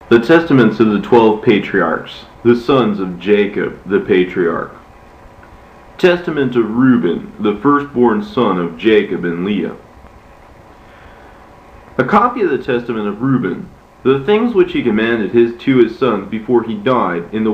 The Testaments of the 12 Patriarchs, the sons of Jacob the Patriarch. Testament of Reuben, the firstborn son of Jacob and Leah. A copy of the Testament of Reuben, the things which he commanded to his sons before he died in the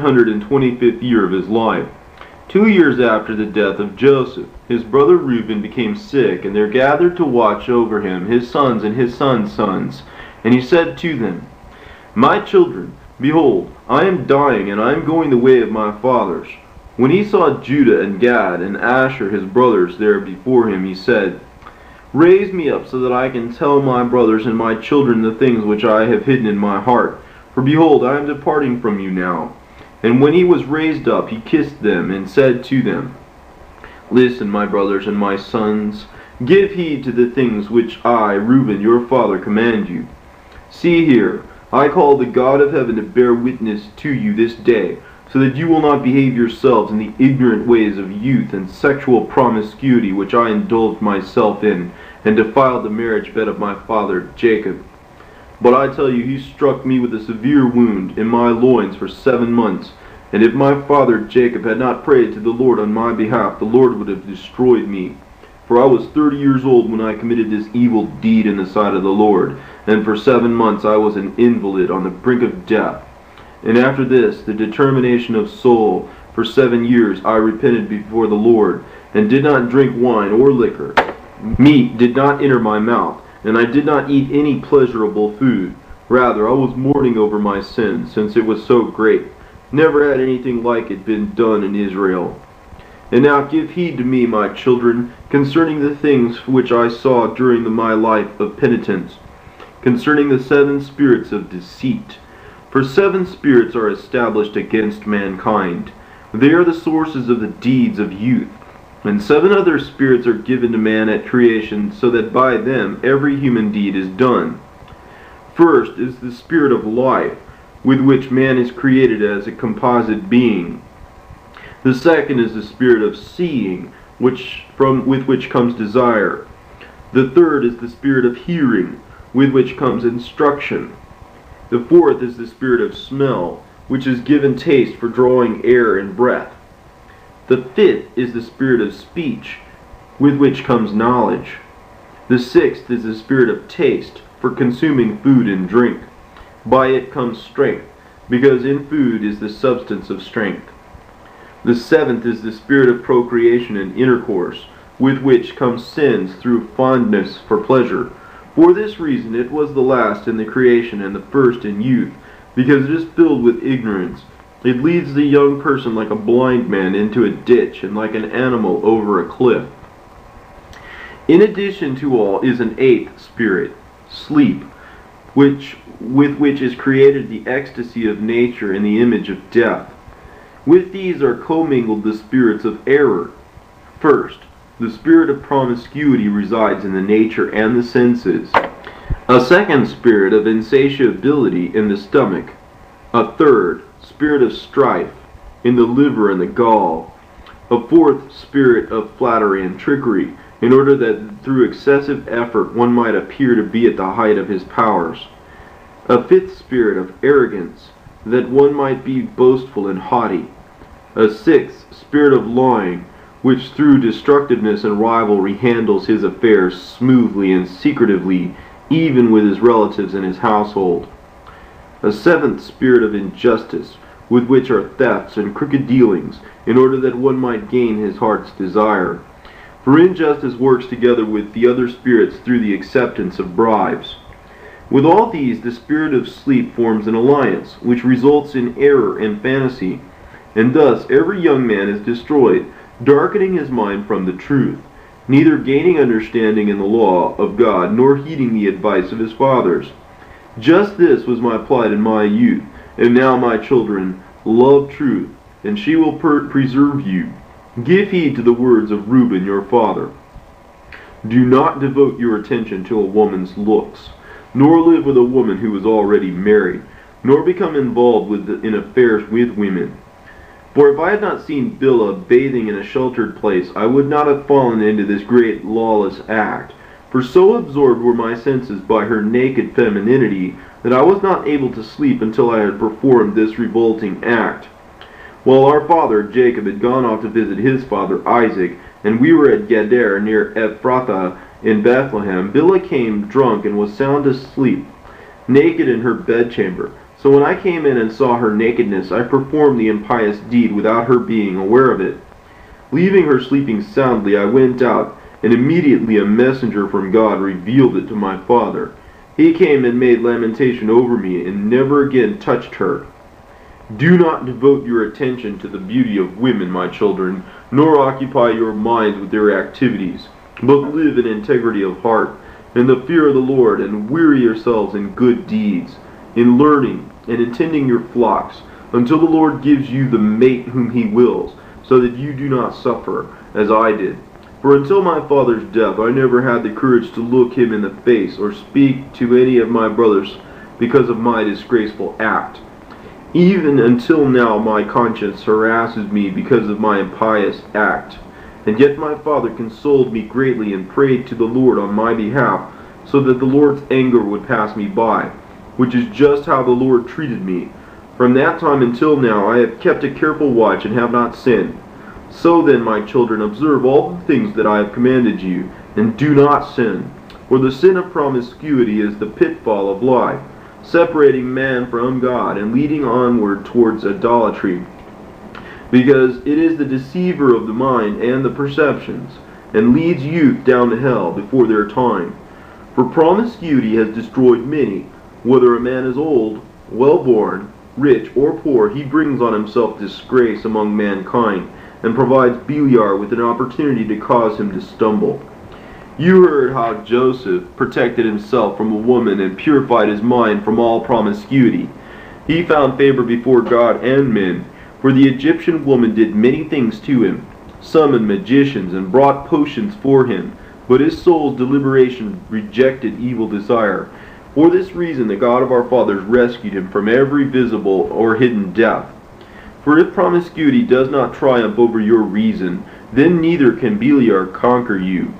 125th year of his life. 2 years after the death of Joseph, his brother Reuben became sick, and there gathered to watch over him his sons and his sons' sons. And he said to them, My children, behold, I am dying, and I am going the way of my fathers. When he saw Judah and Gad and Asher his brothers there before him, he said, Raise me up so that I can tell my brothers and my children the things which I have hidden in my heart. For behold, I am departing from you now. And when he was raised up, he kissed them, and said to them, Listen, my brothers and my sons, give heed to the things which I, Reuben, your father, command you. See here, I call the God of heaven to bear witness to you this day, so that you will not behave yourselves in the ignorant ways of youth and sexual promiscuity which I indulged myself in, and defiled the marriage bed of my father Jacob. But I tell you, he struck me with a severe wound in my loins for 7 months, and if my father Jacob had not prayed to the Lord on my behalf, the Lord would have destroyed me. For I was 30 years old when I committed this evil deed in the sight of the Lord, and for 7 months I was an invalid on the brink of death. And after this, the determination of soul, for 7 years I repented before the Lord, and did not drink wine or liquor. Meat did not enter my mouth, and I did not eat any pleasurable food. Rather, I was mourning over my sin, since it was so great. Never had anything like it been done in Israel. And now give heed to me, my children, concerning the things which I saw during my life of penitence, concerning the 7 spirits of deceit. For 7 spirits are established against mankind. They are the sources of the deeds of youth. And 7 other spirits are given to man at creation, so that by them every human deed is done. First is the spirit of life, with which man is created as a composite being. The second is the spirit of seeing, with which comes desire. The third is the spirit of hearing, with which comes instruction. The fourth is the spirit of smell, which is given taste for drawing air and breath. The fifth is the spirit of speech, with which comes knowledge. The sixth is the spirit of taste, for consuming food and drink. By it comes strength, because in food is the substance of strength. The seventh is the spirit of procreation and intercourse, with which comes sins through fondness for pleasure. For this reason it was the last in the creation and the first in youth, because it is filled with ignorance. It leads the young person like a blind man into a ditch, and like an animal over a cliff. In addition to all is an 8th spirit, sleep, with which is created the ecstasy of nature in the image of death. With these are commingled the spirits of error. First, the spirit of promiscuity resides in the nature and the senses. A second spirit of insatiability in the stomach. A third, spirit of strife, in the liver and the gall. A fourth, spirit of flattery and trickery, in order that through excessive effort one might appear to be at the height of his powers. A fifth spirit of arrogance, that one might be boastful and haughty. A sixth, spirit of lying, which through destructiveness and rivalry handles his affairs smoothly and secretively, even with his relatives and his household. A seventh, spirit of injustice, with which are thefts and crooked dealings, in order that one might gain his heart's desire. For injustice works together with the other spirits through the acceptance of bribes. With all these, the spirit of sleep forms an alliance, which results in error and fantasy, and thus every young man is destroyed, darkening his mind from the truth, neither gaining understanding in the law of God, nor heeding the advice of his fathers. Just this was my plight in my youth, and now, my children, love truth, and she will preserve you. Give heed to the words of Reuben your father. Do not devote your attention to a woman's looks, nor live with a woman who is already married, nor become involved in affairs with women. For if I had not seen Bilhah bathing in a sheltered place, I would not have fallen into this great lawless act. For so absorbed were my senses by her naked femininity, that I was not able to sleep until I had performed this revolting act. While our father Jacob had gone off to visit his father Isaac, and we were at Geder near Ephrathah in Bethlehem, Bilhah came drunk and was sound asleep, naked in her bedchamber. So when I came in and saw her nakedness, I performed the impious deed without her being aware of it. Leaving her sleeping soundly, I went out, and immediately a messenger from God revealed it to my father. He came and made lamentation over me, and never again touched her. Do not devote your attention to the beauty of women, my children, nor occupy your minds with their activities, but live in integrity of heart, in the fear of the Lord, and weary yourselves in good deeds, in learning, and in tending your flocks, until the Lord gives you the mate whom he wills, so that you do not suffer, as I did. For until my father's death, I never had the courage to look him in the face, or speak to any of my brothers because of my disgraceful act. Even until now my conscience harasses me because of my impious act. And yet my father consoled me greatly and prayed to the Lord on my behalf, so that the Lord's anger would pass me by, which is just how the Lord treated me. From that time until now I have kept a careful watch and have not sinned. So then, my children, observe all the things that I have commanded you, and do not sin. For the sin of promiscuity is the pitfall of life, separating man from God and leading onward towards idolatry, because it is the deceiver of the mind and the perceptions, and leads youth down to hell before their time. For promiscuity has destroyed many. Whether a man is old, well-born, rich, or poor, he brings on himself disgrace among mankind, and provides Beliar with an opportunity to cause him to stumble. You heard how Joseph protected himself from a woman and purified his mind from all promiscuity. He found favor before God and men, for the Egyptian woman did many things to him, summoned magicians, and brought potions for him, but his soul's deliberation rejected evil desire. For this reason the God of our fathers rescued him from every visible or hidden death. For if promiscuity does not triumph over your reason, then neither can Beliar conquer you.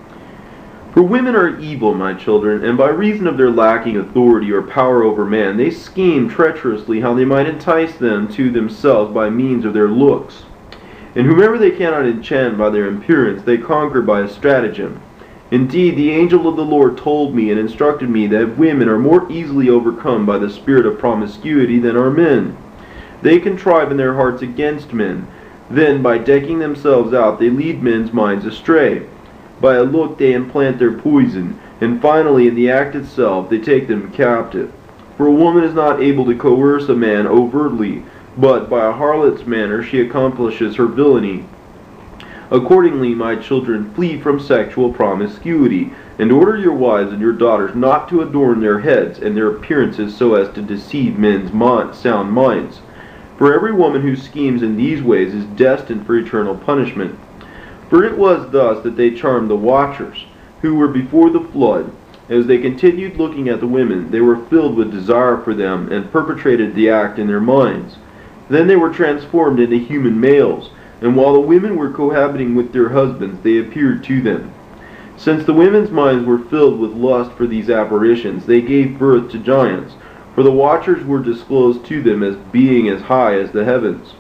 For women are evil, my children, and by reason of their lacking authority or power over man, they scheme treacherously how they might entice them to themselves by means of their looks. And whomever they cannot enchant by their appearance, they conquer by a stratagem. Indeed, the angel of the Lord told me and instructed me that women are more easily overcome by the spirit of promiscuity than are men. They contrive in their hearts against men. Then, by decking themselves out, they lead men's minds astray. By a look they implant their poison, and finally in the act itself they take them captive. For a woman is not able to coerce a man overtly, but by a harlot's manner she accomplishes her villainy. Accordingly, my children, flee from sexual promiscuity, and order your wives and your daughters not to adorn their heads and their appearances so as to deceive men's sound minds. For every woman who schemes in these ways is destined for eternal punishment. For it was thus that they charmed the watchers, who were before the flood. As they continued looking at the women, they were filled with desire for them, and perpetrated the act in their minds. Then they were transformed into human males, and while the women were cohabiting with their husbands, they appeared to them. Since the women's minds were filled with lust for these apparitions, they gave birth to giants, for the watchers were disclosed to them as being as high as the heavens.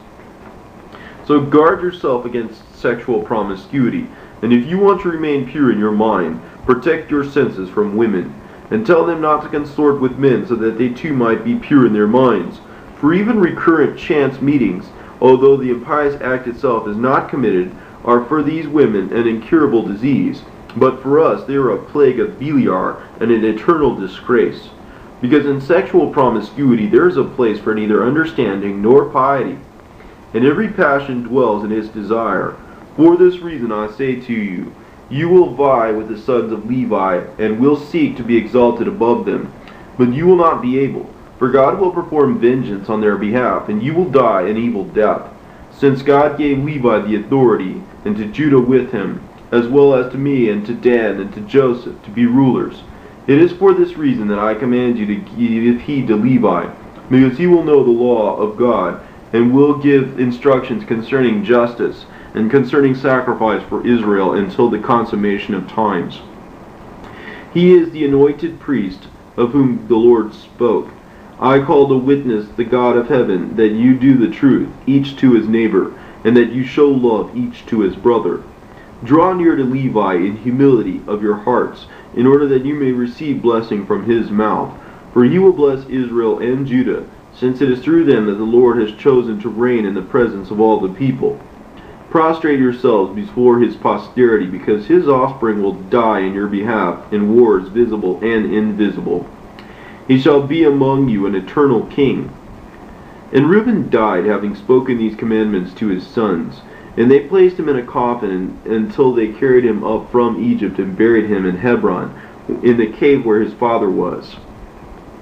So guard yourself against sexual promiscuity, and if you want to remain pure in your mind, protect your senses from women, and tell them not to consort with men so that they too might be pure in their minds. For even recurrent chance meetings, although the impious act itself is not committed, are for these women an incurable disease, but for us they are a plague of Beliar and an eternal disgrace. Because in sexual promiscuity there is a place for neither understanding nor piety, and every passion dwells in its desire. For this reason I say to you, you will vie with the sons of Levi, and will seek to be exalted above them. But you will not be able, for God will perform vengeance on their behalf, and you will die an evil death. Since God gave Levi the authority, and to Judah with him, as well as to me, and to Dan, and to Joseph, to be rulers. It is for this reason that I command you to give heed to Levi, because he will know the law of God, and will give instructions concerning justice, and concerning sacrifice for Israel until the consummation of times. He is the anointed priest of whom the Lord spoke. I call to witness the God of heaven, that you do the truth, each to his neighbor, and that you show love each to his brother. Draw near to Levi in humility of your hearts, in order that you may receive blessing from his mouth. For he will bless Israel and Judah, since it is through them that the Lord has chosen to reign in the presence of all the people. Prostrate yourselves before his posterity, because his offspring will die in your behalf in wars visible and invisible. He shall be among you an eternal king. And Reuben died, having spoken these commandments to his sons. And they placed him in a coffin until they carried him up from Egypt and buried him in Hebron, in the cave where his father was.